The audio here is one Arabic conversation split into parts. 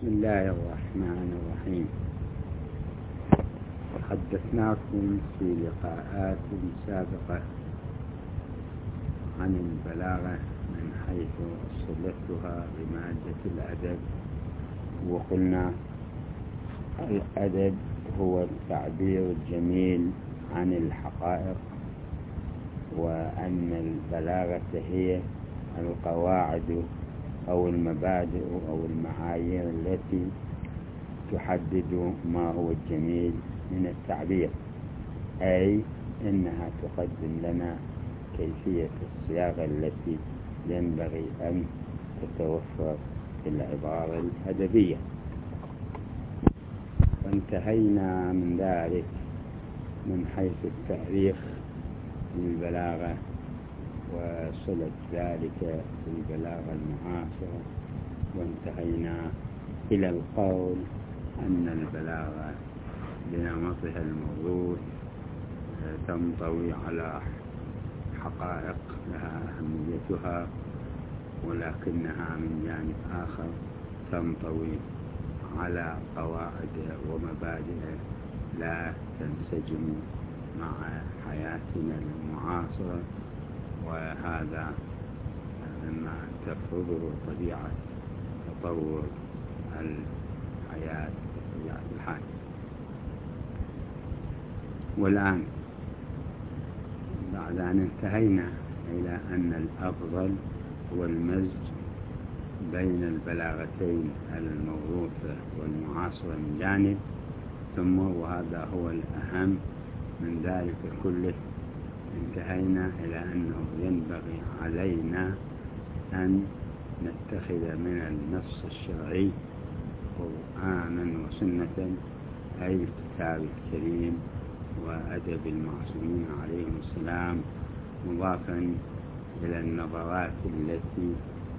بسم الله الرحمن الرحيم. حدثناكم في لقاءات سابقة عن البلاغة من حيث صلتها بمادة الأدب، وقلنا الأدب هو التعبير الجميل عن الحقائق، وأن البلاغة هي القواعد أو المبادئ أو المعايير التي تحدد ما هو الجميل من التعبير، أي إنها تقدم لنا كيفية الصياغة التي ينبغي أن تتوفر في العبارة الأدبية. وانتهينا من ذلك من حيث التاريخ للبلاغة وصلة ذلك بالبلاغة المعاصرة، وانتهينا إلى القول أن البلاغة بنمطها الموروث تنطوي على حقائق لها أهميتها، ولكنها من جانب آخر تنطوي على قواعد ومبادئ لا تنسجم مع حياتنا المعاصرة، وهذا مما تفرضه طبيعة تطور الحياة وطبيعة الحال. والآن بعد أن انتهينا إلى أن الأفضل هو المزج بين البلاغتين الموروثة والمعاصرة من جانب، ثم وهذا هو الأهم من ذلك كله، انتهينا إلى أنه ينبغي علينا أن نتخذ من النص الشرعي قرآنا وسنة، أي الكتاب الكريم وأدب المعصومين عليهم السلام، مضافا إلى النظرات التي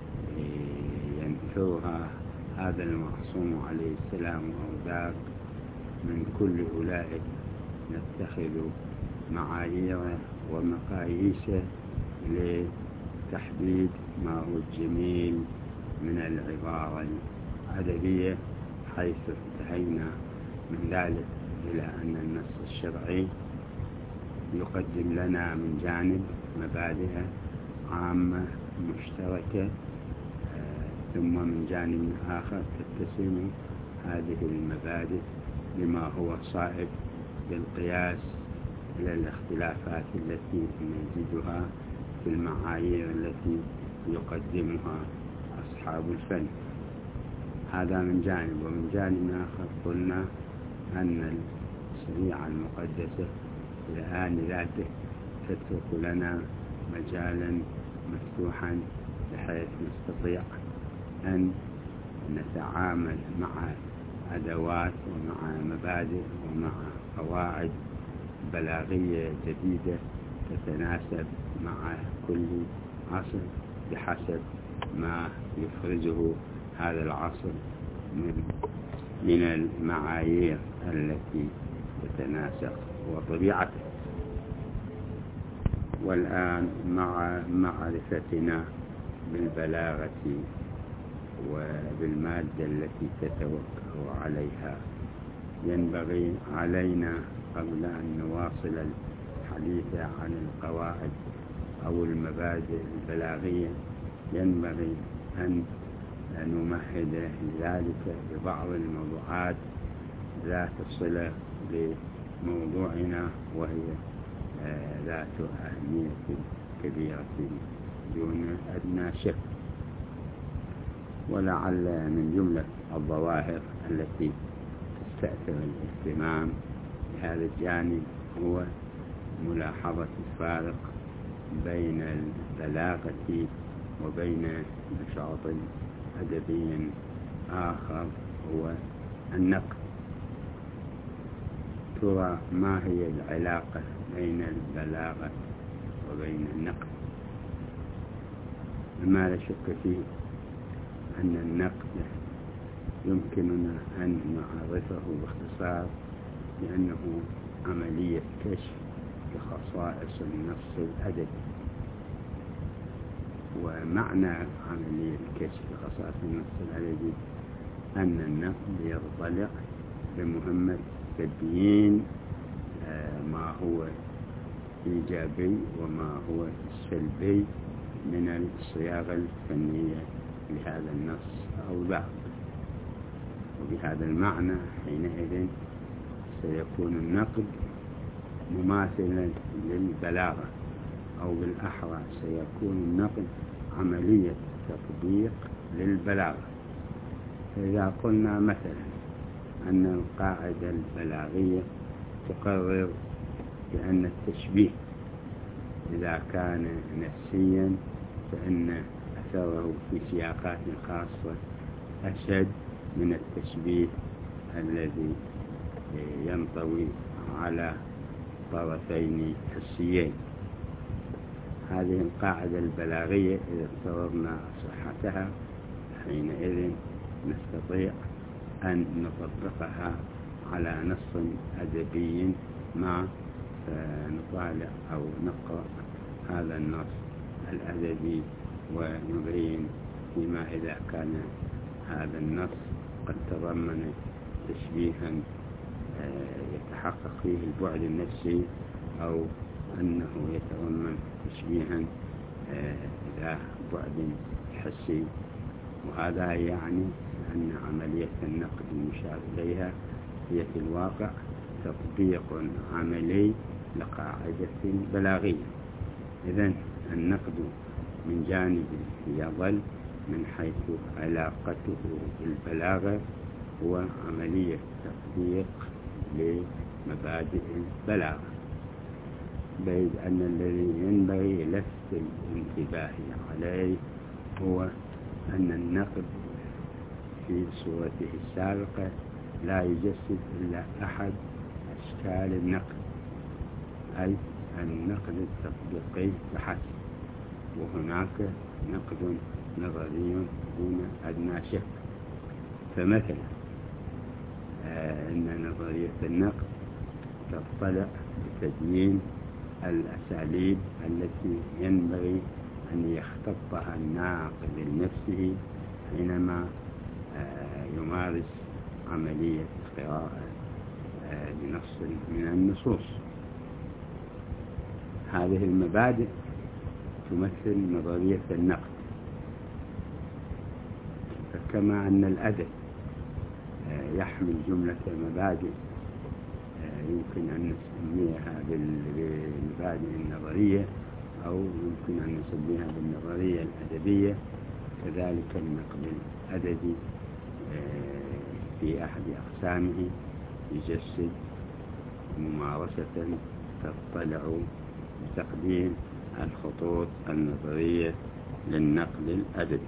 ينثرها هذا المعصوم عليه السلام أو ذاك من كل أولئك، نتخذ معايير ومقاييس لتحديد ما هو الجميل من العبارة الأدبية، حيث انتهينا من ذلك إلى أن النص الشرعي يقدم لنا من جانب مبادئ عامة مشتركة، ثم من جانب آخر تتسم هذه المبادئ بما هو صائب بالقياس إلى الاختلافات التي نجدها في المعايير التي يقدمها أصحاب الفن. هذا من جانب. ومن جانب آخر قلنا أن الشريعة المقدسة الآن ذاته تترك لنا مجالا مفتوحا بحيث نستطيع أن نتعامل مع أدوات ومع مبادئ ومع قواعد بلاغية جديدة تتناسب مع كل عصر بحسب ما يفرزه هذا العصر من المعايير التي تتناسق وطبيعته. والآن مع معرفتنا بالبلاغة وبالمادة التي تتوقع عليها، ينبغي علينا قبل أن نواصل الحديث عن القواعد أو المبادئ البلاغية ينبغي أن نمهد لذلك ببعض الموضوعات ذات الصلة بموضوعنا، وهي ذات أهمية كبيرة دون أدنى شك. ولعل من جملة الظواهر التي تستأثر الاهتمام بهذا الجانب هو ملاحظة الفارق بين البلاغة وبين نشاط أدبي آخر هو النقد. ترى ما هي العلاقة بين البلاغة وبين النقد؟ ما لا شك فيه أن النقد يمكننا أن نعرفه باختصار لأنه عملية كشف لخصائص النص الأدبي. ومعنى عملية كشف لخصائص النص الأدبي أن النقد ينطلق بمهمة تبيين ما هو إيجابي وما هو سلبي من الصياغة الفنية لهذا النص أو لا. وبهذا المعنى حينئذ سيكون النقد مماثلا للبلاغة، أو بالأحرى سيكون النقد عملية تطبيق للبلاغة. فإذا قلنا مثلا أن القاعدة البلاغية تقرر بأن التشبيه إذا كان نفسيا فإن أثره في سياقات خاصة أشد من التشبيه الذي ينطوي على طرفين حسيين. هذه القاعدة البلاغية إذا افترضنا صحتها حينئذ نستطيع أن نطبقها على نص أدبي ما، فنطالع أو نقرأ هذا النص الأدبي ونبين فيما إذا كان هذا النص قد تضمن تشبيها يتحقق فيه البعد النفسي، أو أنه يتضمن تشبيها ذا بعد حسي. وهذا يعني أن عملية النقد المشار إليها هي في الواقع تطبيق عملي لقاعدة بلاغية. إذن النقد من جانب يظل من حيث علاقته بالبلاغة هو عملية تطبيق لمبادئ البلاغة، بيد أن الذي ينبغي لفت الانتباه عليه هو أن النقد في صورته السابقة لا يجسد إلا أحد أشكال النقد، أي النقد التطبيقي فحسب، وهناك نقد نظري دون أدنى شك. فمثلا إن نظرية النقد تطلع بتبيين الأساليب التي ينبغي أن يختطها الناقد لنفسه حينما يمارس عملية قراءة لنص من النصوص. هذه المبادئ تمثل نظرية النقد. فكما أن الأدب يحمل جملة مبادئ يمكن أن نسميها بالمبادئ النظرية أو يمكن أن نسميها بالنظرية الأدبية، كذلك النقد الأدبي في أحد أقسامه يجسد ممارسة تطلع بتقديم الخطوط النظرية للنقد الأدبي.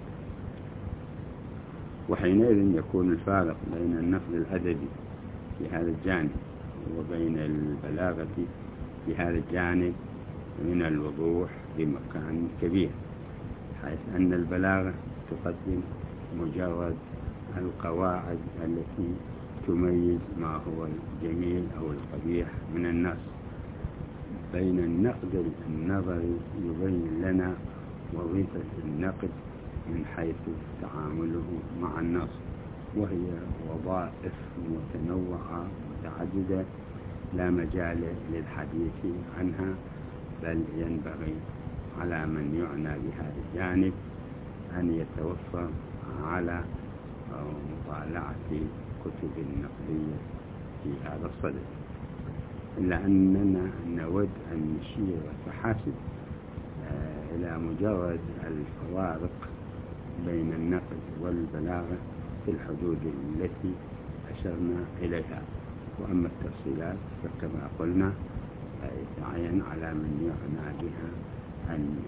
وحينئذ يكون الفارق بين النقد الأدبي في هذا الجانب وبين البلاغة في هذا الجانب من الوضوح بمكان كبير، حيث أن البلاغة تقدم مجرد القواعد التي تميز ما هو الجميل أو القبيح من النص، بين النقد النظري يبين لنا وظيفة النقد من حيث تعامله مع النص، وهي وظائف متنوعة متعددة لا مجال للحديث عنها، بل ينبغي على من يعنى بهذا الجانب أن يتوفر على مطالعة كتب النقدية في هذا الصدد. إلا أننا نود أن نشير فحسب إلى مجرد الفوارق بين النقد والبلاغة في الحدود التي أشرنا إليها، وأما التفصيلات فكما قلنا يتعين على من يعنى بها أن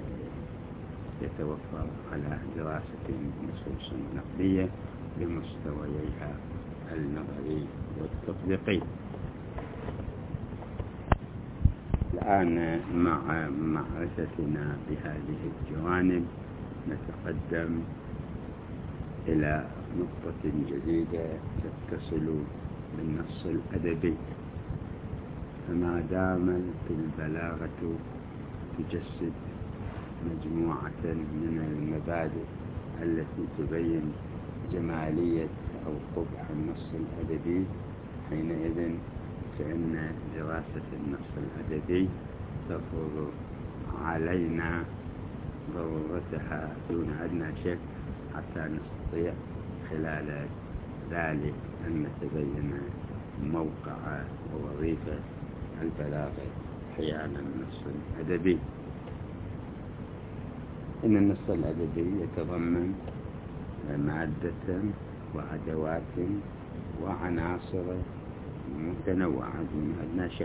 يتوفر على دراسة النصوص النقدية بمستوييها النظري والتطبيقي. الآن مع معرفتنا بهذه الجوانب نتقدم إلى نقطة جديدة تتصل بالنص الأدبي. فما دامت البلاغة تجسد مجموعة من المبادئ التي تبين جمالية ترقب النص الأدبي، حينئذ فإن دراسة النص الأدبي تفرض علينا ضرورتها دون أدنى شك، حتى نستطيع خلال ذلك أن نتبين موقع ووظيفة البلاغة حيال النص الأدبي. إن النص الأدبي يتضمن مادة وأدوات وعناصر متنوعة دون أدنى شك،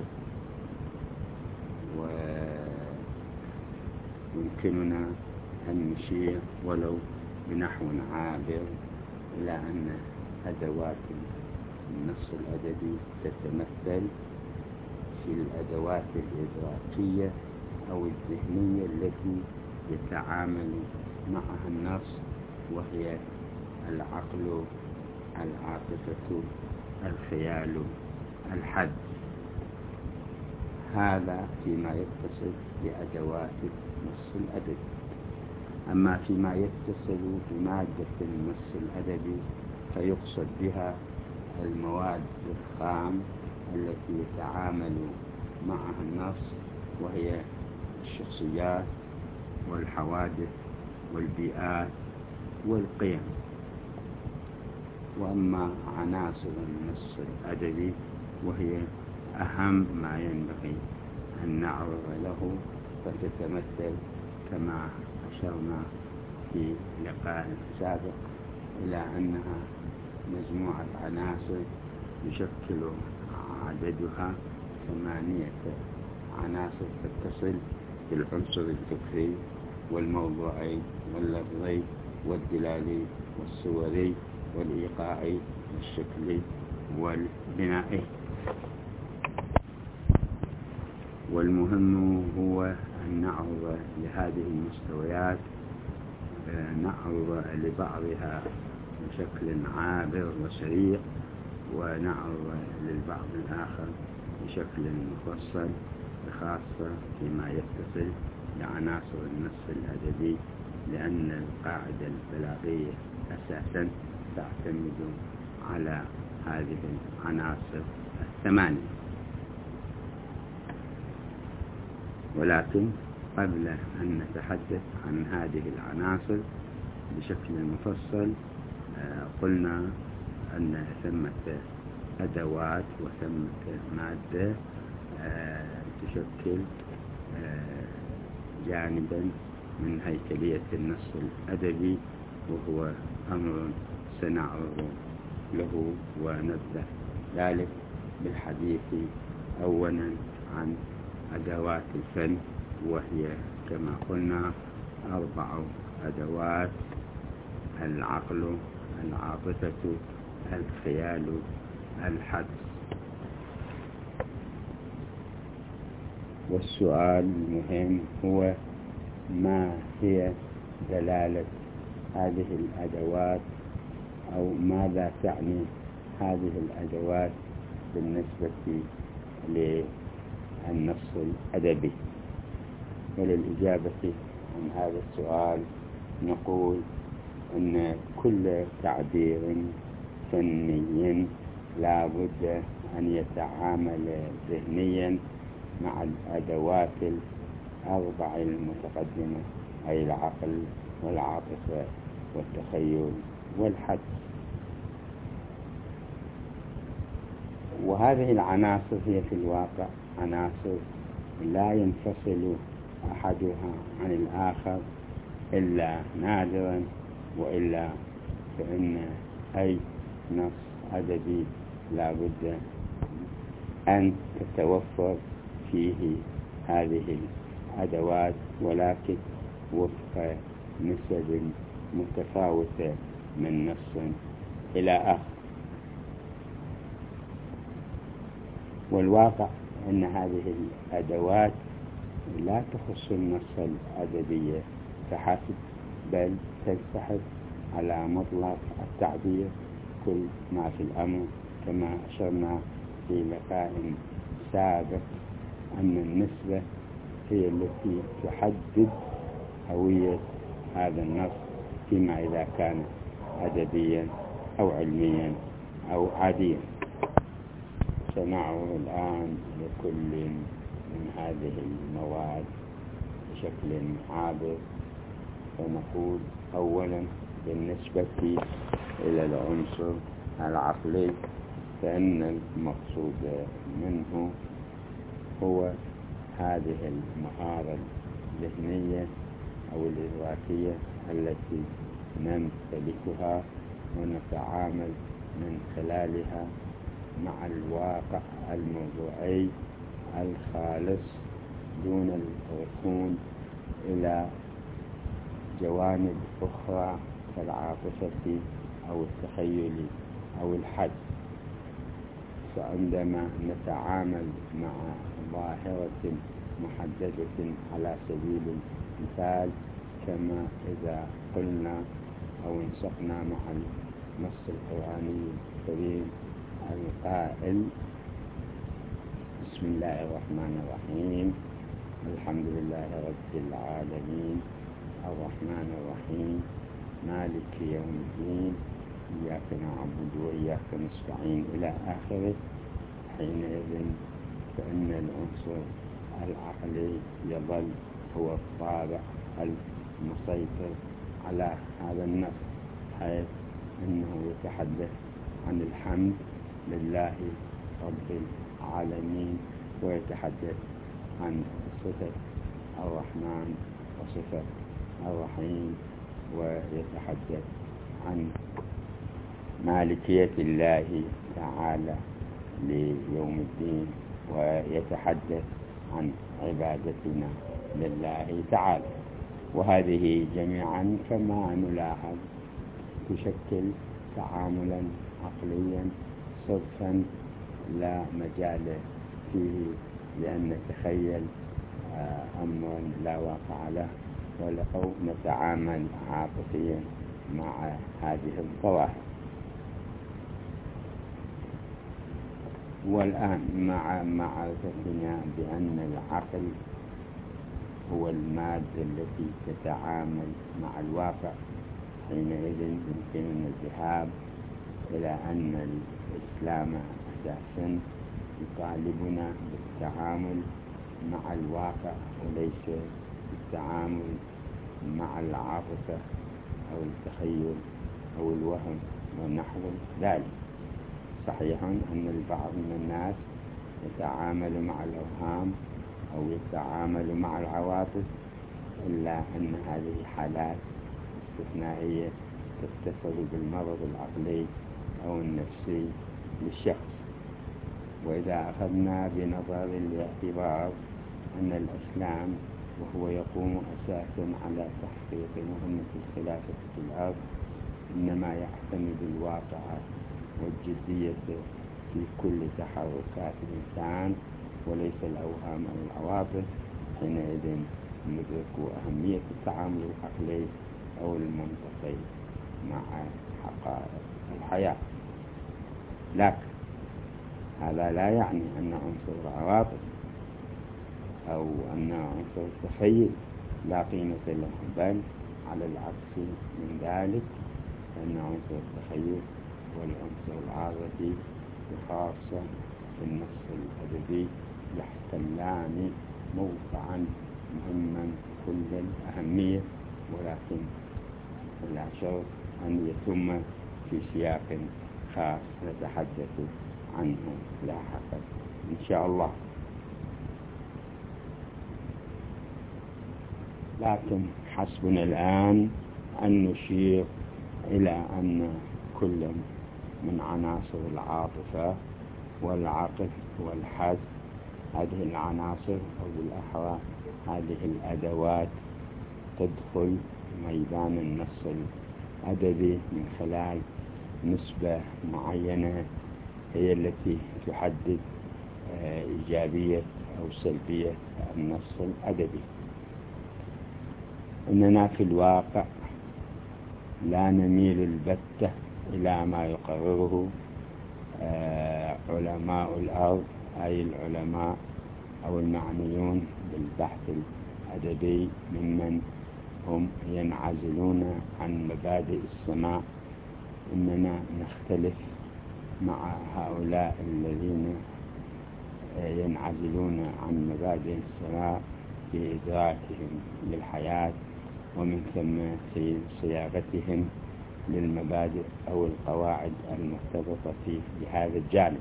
ويمكننا أن نشير ولو بنحو عابر إلى أن أدوات النص الأدبي تتمثل في الأدوات الإدراكية أو الذهنية التي يتعامل معها النص، وهي العقل، العاطفة، الخيال، الحد. هذا فيما يتصل بأدوات النص الأدبي. أما فيما يتصل بمادة النص الأدبي فيقصد بها المواد الخام التي يتعامل معها النص، وهي الشخصيات والحوادث والبيئات والقيم. وأما عناصر النص الأدبي وهي أهم ما ينبغي أن نعرض له، فتتمثل كما أشرنا في لقاء سابق إلى أنها مجموعة عناصر يشكل عددها 8 عناصر تتصل بالعنصر الفكري والموضوعي واللفظي والدلالي والصوري والإيقاعي والشكلي والبنائي. والمهم هو أن نعرض لهذه المستويات، نعرض لبعضها بشكل عابر وسريع، ونعرض للبعض الآخر بشكل مفصل، خاصة فيما يتصل بعناصر النص الأدبي، لأن القاعدة البلاغية أساسا تعتمد على هذه العناصر 8. ولكن قبل أن نتحدث عن هذه العناصر بشكل مفصل، قلنا أن ثمة أدوات وثمة مادة تشكل جانبا من هيكلية النص الأدبي، وهو أمر سنعرض له، ونبدأ ذلك بالحديث أولا عن أدوات الفن، وهي كما قلنا 4 أدوات: العقل، العاطفة، الخيال، الحدس. والسؤال المهم هو: ما هي دلالة هذه الأدوات، أو ماذا تعني هذه الأدوات بالنسبة للنص الأدبي؟ وللإجابة عن هذا السؤال نقول أن كل تعبير فني لا بد أن يتعامل ذهنيا مع الأدوات 4 المتقدمة، أي العقل والعاطفة والتخيل والحدس. وهذه العناصر هي في الواقع عناصر لا ينفصل أحدها عن الآخر إلا نادرا، وإلا فإن أي نص أدبي لا بد أن تتوفر فيه هذه الأدوات، ولكن وفق نسب متفاوتة من نص إلى آخر. والواقع أن هذه الأدوات لا تخص النص الأدبي فحسب، بل تنسحب على مطلق التعبير كل ما في الأمر، كما أشرنا في لقاء سابق أن النسبة هي التي تحدد هوية هذا النص، فيما إذا كان أدبيا أو علميا أو عاديا. سنعرض الآن لكل من هذه المواد بشكل عابر. فنقول أولا بالنسبة إلى العنصر العقلي، فإن المقصود منه هو هذه المهارة الذهنية أو الإدراكية التي نمتلكها ونتعامل من خلالها مع الواقع الموضوعي الخالص دون الركون إلى جوانب أخرى كالعاطفة أو التخيل أو الحد. فعندما نتعامل مع ظاهرة محددة على سبيل المثال، كما إذا قلنا أو انسقنا مع النص القرآني الكريم القائل: بسم الله الرحمن الرحيم، الحمد لله رب العالمين، الرحمن الرحيم، مالك يوم الدين، إياك نعبد وإياك نستعين إلى آخره. حينئذ فإن العنصر العقلي يظل هو الطابع المسيطر على هذا النص، حيث أنه يتحدث عن الحمد لله رب العالمين، ويتحدث عن صفة الرحمن وصفة الرحيم، ويتحدث عن مالكية الله تعالى ليوم الدين، ويتحدث عن عبادتنا لله تعالى. وهذه جميعا كما نلاحظ تشكل تعاملا عقليا صرفا لا مجال فيه لأن نتخيل أمرا لا واقع له، أو نتعامل عاطفيا مع هذه الظواهر. والآن مع معرفتنا بأن العقل هو المادة التي تتعامل مع الواقع، حينئذ يمكننا الذهاب إلى أن الإسلام أساسا يطالبنا بالتعامل مع الواقع وليس بالتعامل مع العاطفة أو التخيل أو الوهم ونحو ذلك. صحيح أن البعض من الناس يتعامل مع الأوهام أو يتعامل مع العواطف، إلا أن هذه حالات استثنائية تتصل بالمرض العقلي أو النفسي للشخص. وإذا أخذنا بنظر الاعتبار أن الإسلام وهو يقوم أساسا على تحقيق مهمة الخلافة في الأرض إنما يعتمد الواقع والجدية في كل تحركات الإنسان وليس الأوهام أو العواطف، حينئذ ندرك أهمية التعامل العقلي أو المنطقي مع حقائق الحياة. لكن هذا لا يعني أن عنصر العواطف أو أن عنصر التخيل لا قيمة له، بل على العكس من ذلك، أن عنصر التخيل والعنصر العاطفي وخاصة في النص الأدبي يحتلان موقعا مهما كل الأهمية، ولكن لا شرط أن يتم في سياق خاص نتحدث عنه لاحقا إن شاء الله. لكن حسبنا الآن أن نشير إلى أن كل من عناصر العاطفة والعقل والحس، هذه العناصر أو بالأحرى هذه الأدوات تدخل ميدان النص الأدبي من خلال نسبة معينة هي التي تحدد إيجابية أو سلبية النص الأدبي. إننا في الواقع لا نميل البتة إلى ما يقرره علماء الأرض، أي العلماء أو المعنيون بالبحث الأدبي ممن هم ينعزلون عن مبادئ السماع. إننا نختلف مع هؤلاء الذين ينعزلون عن مبادئ السماء في إدراكهم للحياة، ومن ثم في صياغتهم للمبادئ أو القواعد المرتبطة بهذا الجانب.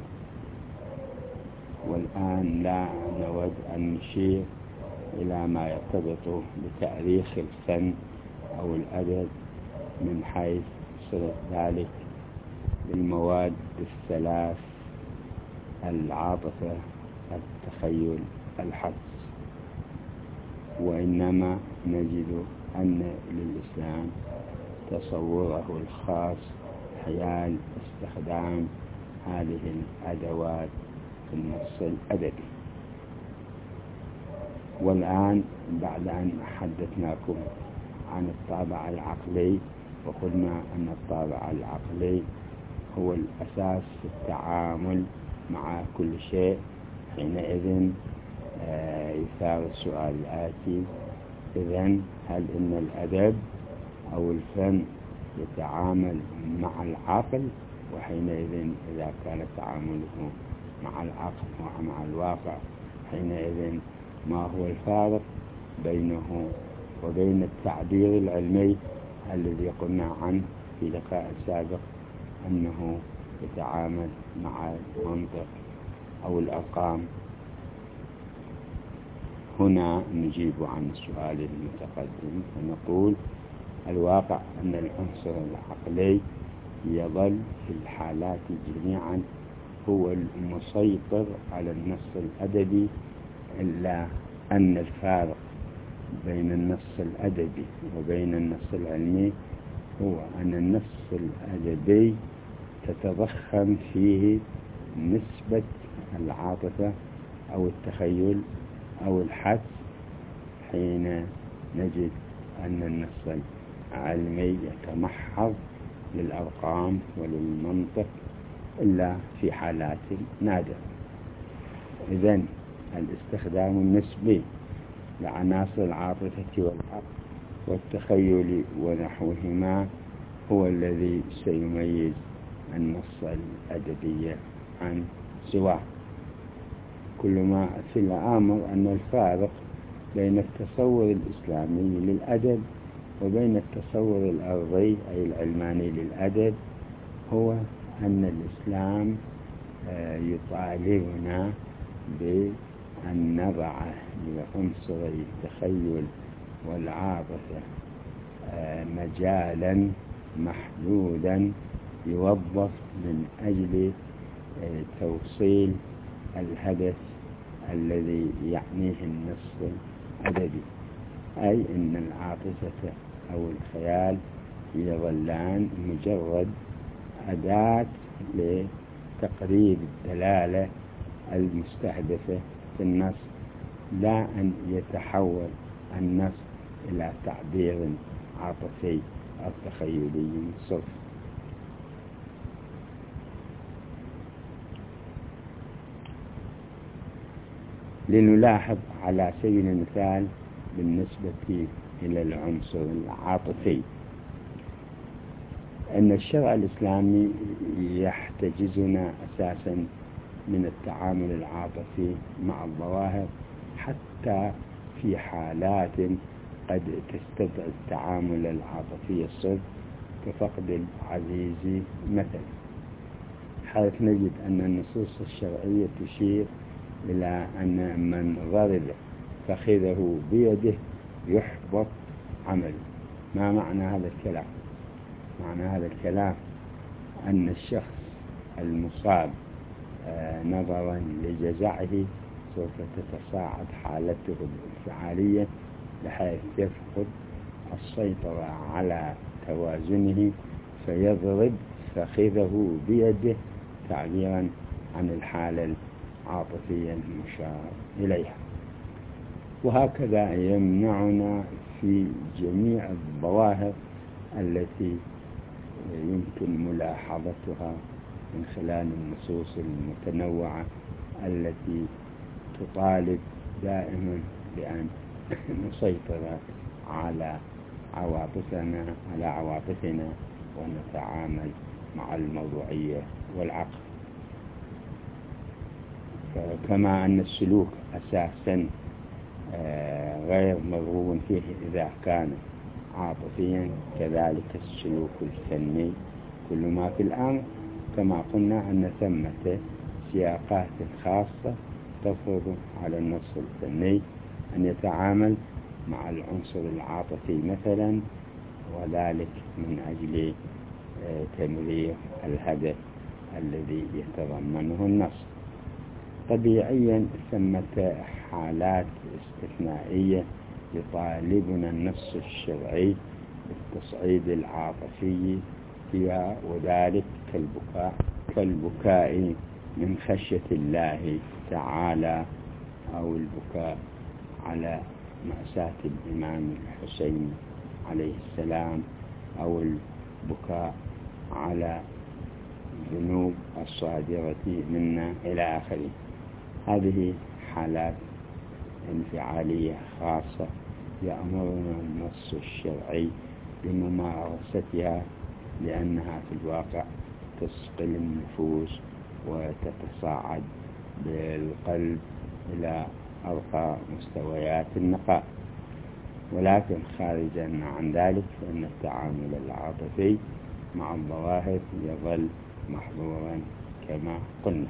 والآن لا نود أن نشير إلى ما يرتبط بتاريخ الفن أو الأدب من حيث صلة ذلك بالمواد الثلاث: العاطفة، التخيل، الحدس. وإنما نجد أن للإسلام تصوره الخاص حيال استخدام هذه الأدوات في النص الأدبي. والآن بعد أن حدثناكم عن الطابع العقلي، وقلنا أن الطابع العقلي هو الأساس في التعامل مع كل شيء، حينئذ يثار السؤال الآتي: إذن هل إن الأدب أو الفن يتعامل مع العقل؟ وحينئذ إذا كان تعامله مع العقل ومع الواقع، حينئذ ما هو الفارق بينه وبين التعبير العلمي الذي قلنا عنه في لقاء سابق أنه يتعامل مع المنطق أو الأرقام؟ هنا نجيب عن السؤال المتقدم ونقول: الواقع أن العنصر العقلي يظل في الحالات جميعا هو المسيطر على النص الأدبي، إلا أن الفارق بين النص الأدبي وبين النص العلمي هو أن النص الأدبي تتضخم فيه نسبة العاطفة أو التخيل أو الحدس، حين نجد أن النص العلمي يتمحض للأرقام وللمنطق إلا في حالات نادرة. إذن الاستخدام النسبي لعناصر العاطفة والعقل والتخيل ونحوهما هو الذي سيميز النص الأدبي عن سواه. كل ما في الأمر أن الفارق بين التصور الإسلامي للأدب وبين التصور الأرضي أي العلماني للأدب هو أن الإسلام يطالبنا بأن نضع لعنصر التخيل والعاطفة مجالا محدودا يوظف من أجل توصيل الهدف الذي يعنيه النص الأدبي، أي أن العاطفة أو الخيال يظلان مجرد أداة لتقريب الدلالة المستهدفة في النص، لا أن يتحول النص إلى تعبير عاطفي أو تخيلي صرف. لنلاحظ على سبيل المثال بالنسبة إلى العنصر العاطفي أن الشرع الإسلامي يحتجزنا أساسا من التعامل العاطفي مع الظواهر، حتى في حالات قد تستدعي التعامل العاطفي الصرف كفقد العزيز مثلا، حيث نجد أن النصوص الشرعية تشير إلى أن من ضرب فخذه بيده يحبط عمله. ما معنى هذا الكلام؟ معنى هذا الكلام أن الشخص المصاب نظرا لجزعه سوف تتصاعد حالته الانفعالية بحيث يفقد السيطرة على توازنه فيضرب فخذه بيده تعبيرا عن الحالة العاطفية المشار إليها. وهكذا يمنعنا في جميع الظواهر التي يمكن ملاحظتها من خلال النصوص المتنوعة التي تطالب دائما بأن نسيطر على عواطفنا ونتعامل مع الموضوعية والعقل. كما أن السلوك أساسا غير مرغوب فيه إذا كان عاطفيا، كذلك السلوك الفني كل ما في الأمر. كما قلنا أن ثمة سياقات خاصة تفرض على النص الفني أن يتعامل مع العنصر العاطفي مثلا، وذلك من أجل تمرير الهدف الذي يتضمنه النص. طبيعيا ثمة حالات استثنائية يطالبنا النص الشرعي بالتصعيد العاطفي فيها، وذلك كالبكاء من خشية الله تعالى، أو البكاء على مأساة الإمام الحسين عليه السلام، أو البكاء على الذنوب الصادرة منا إلى آخره. هذه حالات انفعالية خاصة يأمرنا النص الشرعي بممارستها، لأنها في الواقع تثقل النفوس وتتصاعد بالقلب إلى أرقى مستويات النقاء. ولكن خارجا عن ذلك فإن التعامل العاطفي مع الظواهر يظل محظورا كما قلنا.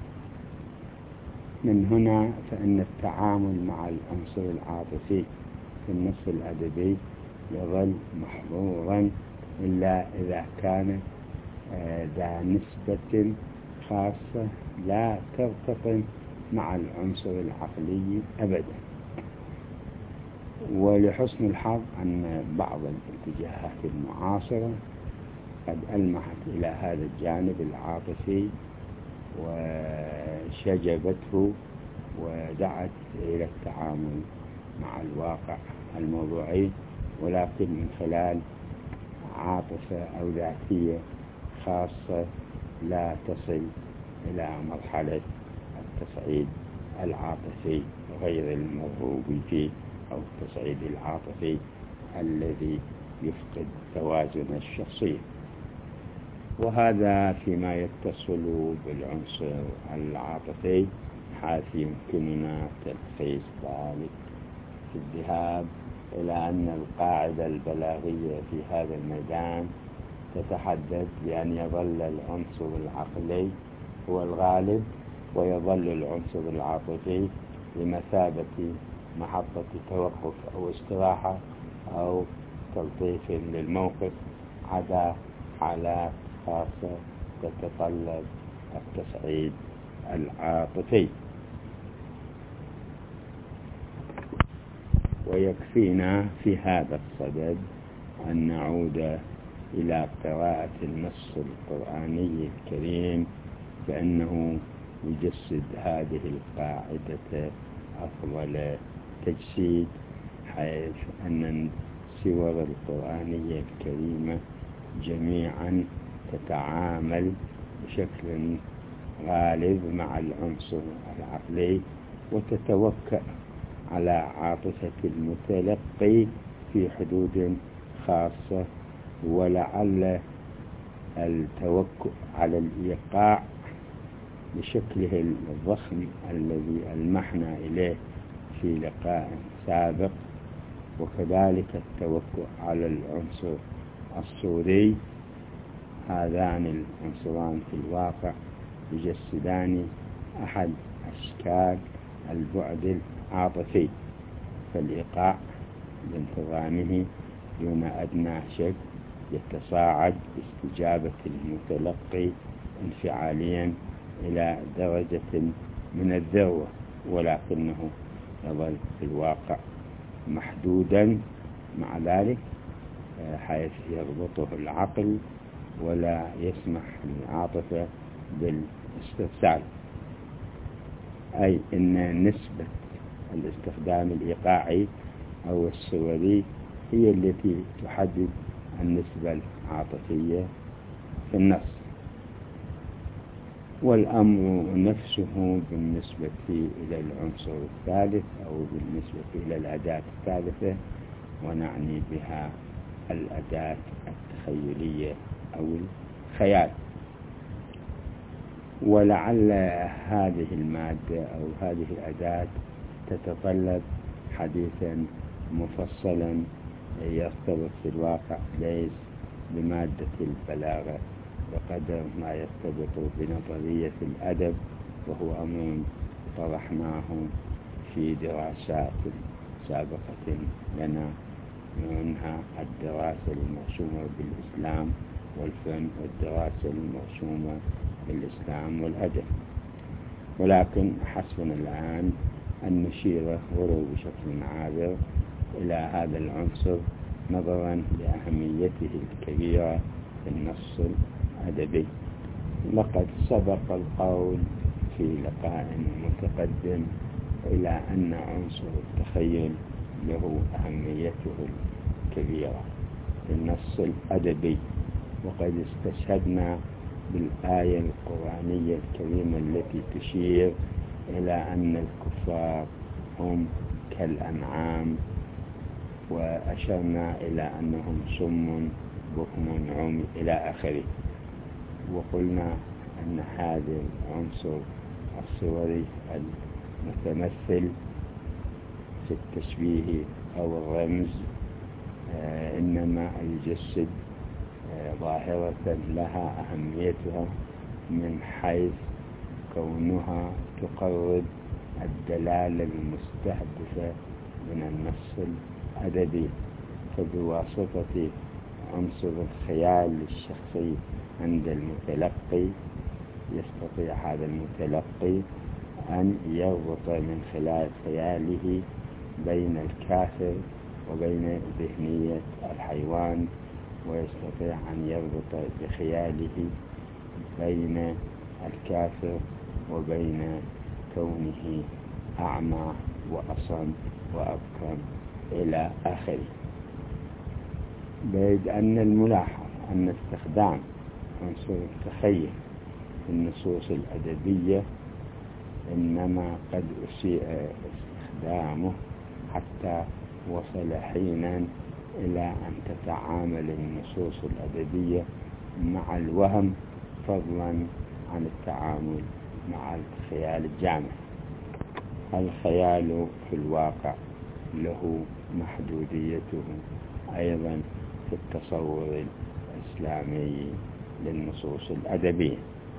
من هنا فإن التعامل مع العنصر العاطفي في النص الأدبي يظل محظورا إلا إذا كان ذا نسبة خاصة لا ترتطم مع العنصر العقلي أبدا. ولحسن الحظ أن بعض الاتجاهات المعاصرة قد ألمحت إلى هذا الجانب العاطفي وشجبته ودعت إلى التعامل مع الواقع الموضوعي، ولكن من خلال عاطفة أو ذاتية خاصة لا تصل إلى مرحلة التصعيد العاطفي غير المرغوب فيه، أو التصعيد العاطفي الذي يفقد توازن الشخصية. وهذا فيما يتصل بالعنصر العاطفي، حيث يمكننا تلخيص ذلك في الذهاب إلى أن القاعدة البلاغية في هذا الميدان تتحدث بأن يظل العنصر العقلي هو الغالب، ويظل العنصر العاطفي بمثابة محطة توقف أو استراحة أو تلطيف للموقف، عدا حالات خاصة تتطلب التصعيد العاطفي. ويكفينا في هذا الصدد أن نعود إلى قراءة النص القرآني الكريم، فإنه يجسد هذه القاعدة أفضل تجسيد، حيث أن السور القرآنية الكريمة جميعا تتعامل بشكل غالب مع العنصر العقلي، وتتوكأ على عاطفة المتلقي في حدود خاصة، ولعل التوكل على الإيقاع بشكله الضخم الذي ألمحنا إليه في لقاء سابق، وكذلك التوكل على العنصر الصوري، هذان العنصران في الواقع يجسدان أحد أشكال البعد العاطفي. فالإيقاع بانتظامه دون أدنى شك يتصاعد باستجابة المتلقي انفعاليا إلى درجة من الذروة، ولكنه يظل في الواقع محدودا مع ذلك، حيث يربطه العقل ولا يسمح للعاطفة بالاستفسار. أي أن نسبة الاستخدام الإيقاعي أو الصوري هي التي تحدد النسبة العاطفية في النص. والأمر نفسه بالنسبة إلى العنصر الثالث أو بالنسبة إلى الأداة الثالثة، ونعني بها الأداة التخيلية أو الخيال. ولعل هذه المادة أو هذه الأداة تتطلب حديثا مفصلا يرتبط في الواقع ليس بمادة البلاغة بقدر ما يرتبط بنظرية الأدب، وهو أمر طرحناه في دراسات سابقة لنا، منها الدراسة المرسومة بالإسلام والفن، والدراسة المرسومة بالإسلام والأدب. ولكن حسبنا الآن أن نشير ولو بشكل عابر إلى هذا العنصر نظرا لأهميته الكبيرة في النص الأدبي. لقد سبق القول في لقاء متقدم إلى أن عنصر التخيل له أهميته الكبيرة في النص الأدبي، وقد استشهدنا بالآية القرآنية الكريمة التي تشير إلى أن الكفار هم كالأنعام، وأشرنا إلى أنهم صم بكم عمي إلى آخره. وقلنا أن هذا العنصر الصوري المتمثل في التشبيه أو الرمز إنما يجسد ظاهرة لها أهميتها من حيث كونها تقرب الدلالة المستهدفة من النص الأدبي، فبواسطة عنصر الخيال الشخصي عند المتلقي يستطيع هذا المتلقي أن يربط من خلال خياله بين الكافر وبين ذهنية الحيوان، ويستطيع أن يربط بخياله بين الكافر وبين كونه أعمى وأصم وأبكم إلى آخره. بيد أن الملاحظ أن استخدام عنصر التخيل في النصوص الأدبية إنما قد أسيء استخدامه حتى وصل حينا إلى أن تتعامل النصوص الأدبية مع الوهم فضلا عن التعامل مع الخيال الجامع. الخيال في الواقع له محدوديته أيضا في التصور الإسلامي للنصوص الأدبية.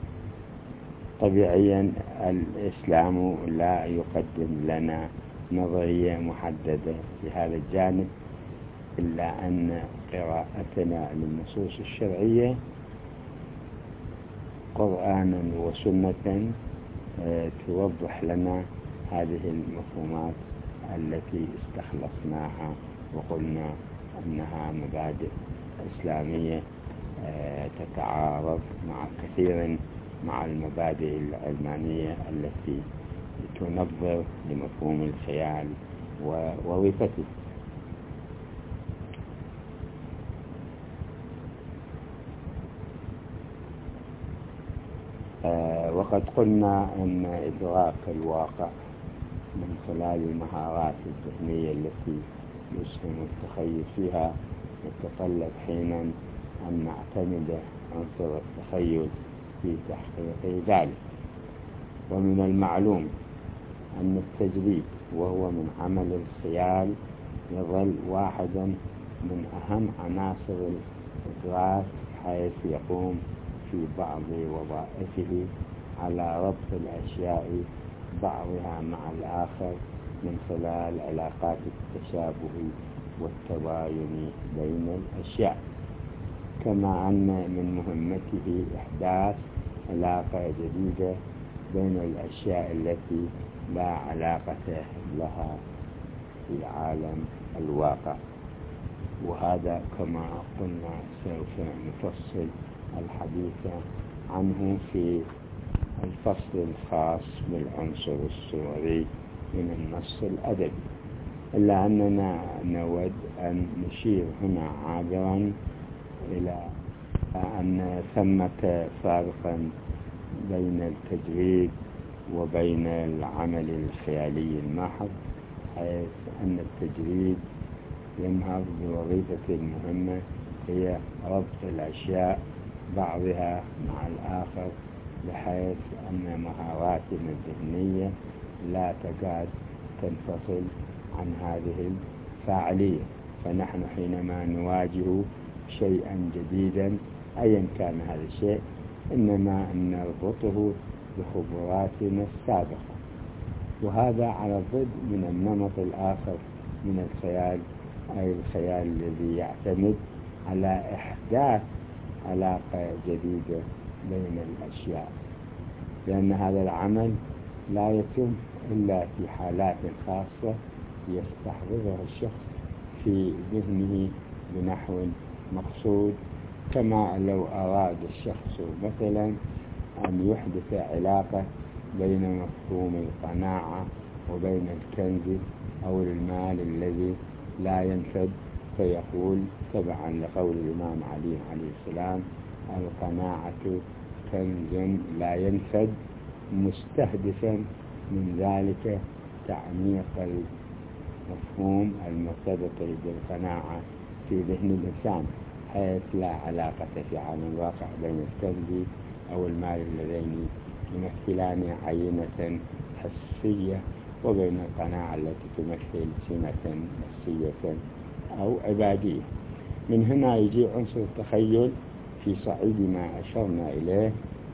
طبيعيا الإسلام لا يقدم لنا نظرية محددة في هذا الجانب، إلا أن قراءتنا للنصوص الشرعية قرآنا وسنة توضح لنا هذه المفهومات التي استخلصناها وقلنا أنها مبادئ إسلامية تتعارض مع كثير مع المبادئ العلمانية التي تنظر لمفهوم الخيال ووظيفته. وقد قلنا أن إدراك الواقع من خلال المهارات الذهنية التي يسهم التخيل فيها يتطلب حينا أن نعتمد عنصر التخيل في تحقيق ذلك. ومن المعلوم أن التجريب وهو من عمل الخيال يظل واحدا من أهم عناصر الإدراك، حيث يقوم في بعض وظائفه على ربط الأشياء بعضها مع الآخر من خلال علاقات التشابه والتباين بين الأشياء، كما أن من مهمته إحداث علاقة جديدة بين الأشياء التي لا علاقة لها في عالم الواقع. وهذا كما قلنا سوف نفصل الحديث عنه في الفصل الخاص بالعنصر الصوري من النص الأدبي، إلا أننا نود أن نشير هنا عابرا إلى أن ثمة فارقا بين التجريد وبين العمل الخيالي المحض، حيث أن التجريد ينهض بوظيفة مهمة هي ربط الأشياء بعضها مع الآخر بحيث أن مهاراتنا الذهنية لا تكاد تنفصل عن هذه الفاعلية. فنحن حينما نواجه شيئا جديدا أيا كان هذا الشيء إنما نربطه بخبراتنا السابقة، وهذا على الضد من النمط الآخر من الخيال، أي الخيال الذي يعتمد على إحداث علاقة جديدة بين الأشياء، لأن هذا العمل لا يتم إلا في حالات خاصة يستحضرها الشخص في ذهنه بنحو مقصود، كما لو أراد الشخص مثلا أن يحدث علاقة بين مفهوم القناعة وبين الكنز أو المال الذي لا ينفد، فيقول تبعا لقول الإمام علي عليه السلام: القناعة كنز لا ينفد، مستهدفا من ذلك تعميق المفهوم المرتبط بالقناعة في ذهن الإنسان، حيث لا علاقة في عالم الواقع بين الكنز أو المال اللذين يمثلان عينة حسية وبين القناعة التي تمثل سمة نفسية أو عبادية. من هنا يجي عنصر التخيل في صعيد ما أشرنا إليه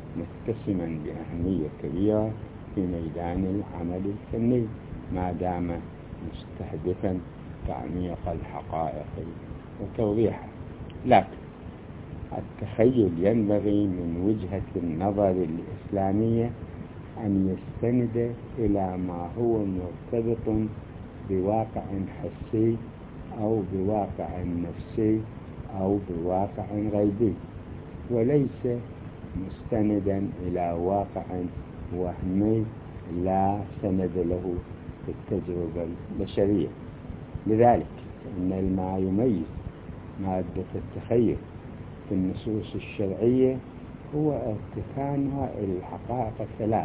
متسما بأهمية كبيرة في ميدان العمل الفني، ما دام مستهدفا تعميق الحقائق وتوضيحها. لكن التخيل ينبغي من وجهة النظر الإسلامية أن يستند إلى ما هو مرتبط بواقع حسي أو بواقع نفسي أو بواقع غيبي، وليس مستندا إلى واقع وهمي لا سند له في التجربة البشرية. لذلك إن ما يميز مادة التخيل في النصوص الشرعية هو ارتكانها إلى الحقائق الثلاث،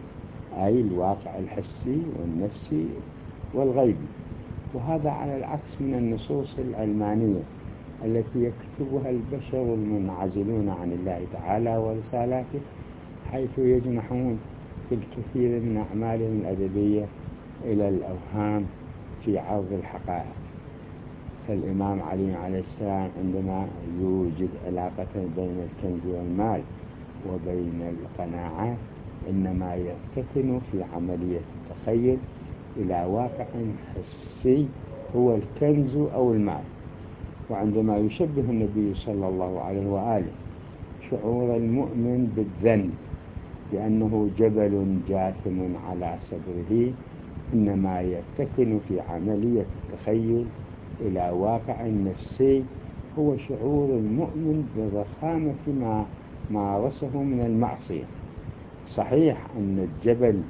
أي الواقع الحسي والنفسي والغيبي، وهذا على العكس من النصوص العلمانية التي يكتبها البشر المنعزلون عن الله تعالى ورسالاته، حيث يجنحون في الكثير من أعمالهم الأدبية إلى الأوهام في عرض الحقائق. فالإمام علي عليه السلام عندما يوجد علاقة بين الكنز والمال وبين القناعات إنما يفتتن في عملية التخيل إلى واقع حسي هو الكنز أو المال. وعندما يشبه النبي صلى الله عليه وآله شعور المؤمن بالذنب بأنه جبل جاثم على صدره، إنما يفتتن في عملية التخيل إلى واقع نفسي هو شعور المؤمن بضخامة ما مارسه من المعصية. صحيح أن الجبل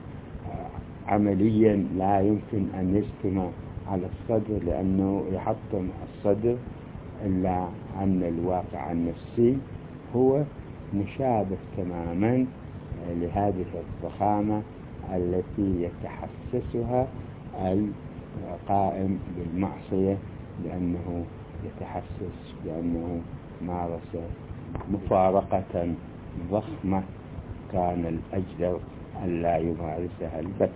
عمليا لا يمكن أن يسكن على الصدر لأنه يحطم الصدر، إلا أن الواقع النفسي هو مشابه تماما لهذه الضخامة التي يتحسسها القائم بالمعصية، لأنه يتحسس بأنه مارس مفارقة ضخمة كان الأجدر أن لا يمارسها البت.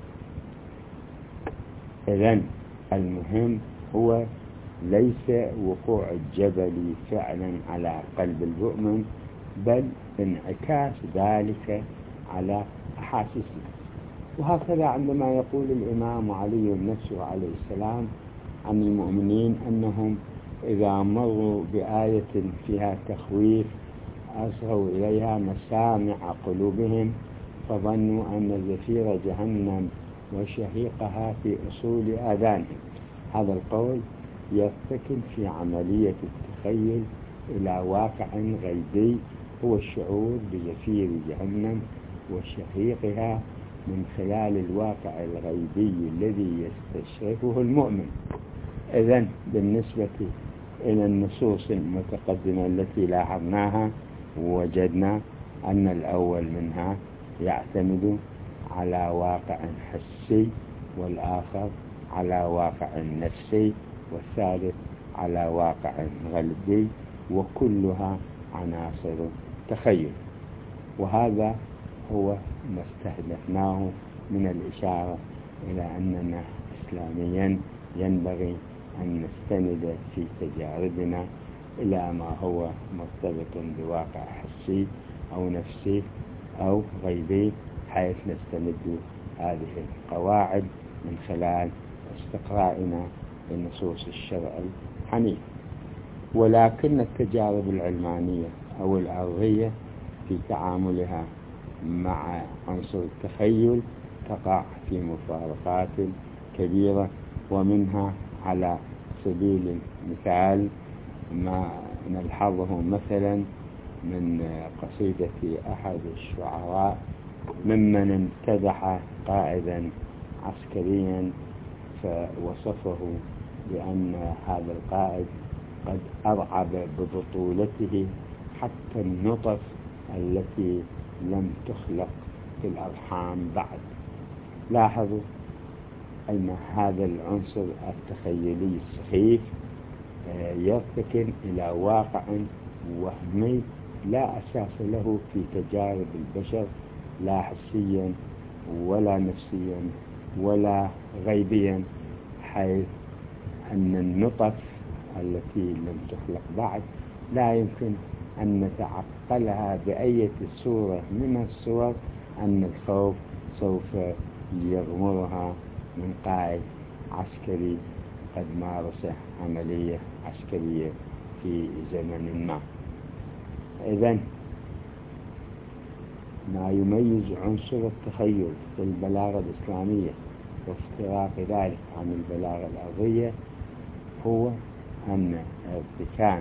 إذن المهم هو ليس وقوع الجبل فعلا على قلب المؤمن، بل انعكاس ذلك على أحاسيسه. وهكذا عندما يقول الإمام علي نفسه عليه السلام عن المؤمنين أنهم إذا مروا بآية فيها تخويف أصغوا إليها مسامع قلوبهم فظنوا أن زفير جهنم وشهيقها في أصول آذانهم. هذا القول يرتكن في عملية التخيل إلى واقع غيبي هو الشعور بزفير جهنم وشهيقها من خلال الواقع الغيبي الذي يستشرفه المؤمن. إذن بالنسبة إلى النصوص المتقدمة التي لاحظناها وجدنا أن الأول منها يعتمد على واقع حسي، والآخر على واقع نفسي، والثالث على واقع غيبي، وكلها عناصر تخيل. وهذا هو ما استهدفناه من الإشارة إلى أننا إسلاميا ينبغي أن نستند في تجاربنا إلى ما هو مرتبط بواقع حسي أو نفسي أو غيبي، حيث نستند هذه القواعد من خلال استقرائنا لنصوص الشرع الحنيف. ولكن التجارب العلمانية أو الأرضية في تعاملها مع عنصر التخيل تقع في مفارقات كبيرة، ومنها على سبيل المثال ما نلحظه مثلا من قصيدة أحد الشعراء ممن امتدح قائدا عسكريا فوصفه بأن هذا القائد قد أرعب ببطولته حتى النطف التي لم تخلق في الأرحام بعد. لاحظوا أن هذا العنصر التخيلي السخيف يرتكن إلى واقع وهمي لا أساس له في تجارب البشر، لا حسيا ولا نفسيا ولا غيبيا، حيث أن النطف التي لم تخلق بعد لا يمكن أن نتعقلها بأي صورة من الصور أن الخوف سوف يغمرها من قائد عسكري قد مارس عملية عسكرية في زمن ما. إذن ما يميز عنصر التخيل في البلاغة الإسلامية وافتراق ذلك عن البلاغة الأرضية هو أن ارتكان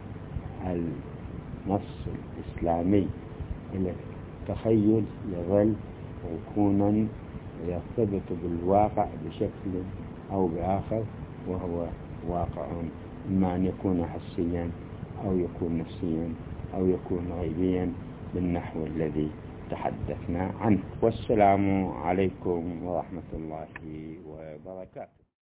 النص الإسلامي إلى التخيل يظل ركونا يرتبط بالواقع بشكل أو بآخر، وهو واقع إما أن يكون حسيا أو يكون نفسيا أو يكون غيبيا بالنحو الذي تحدثنا عنه. والسلام عليكم ورحمة الله وبركاته.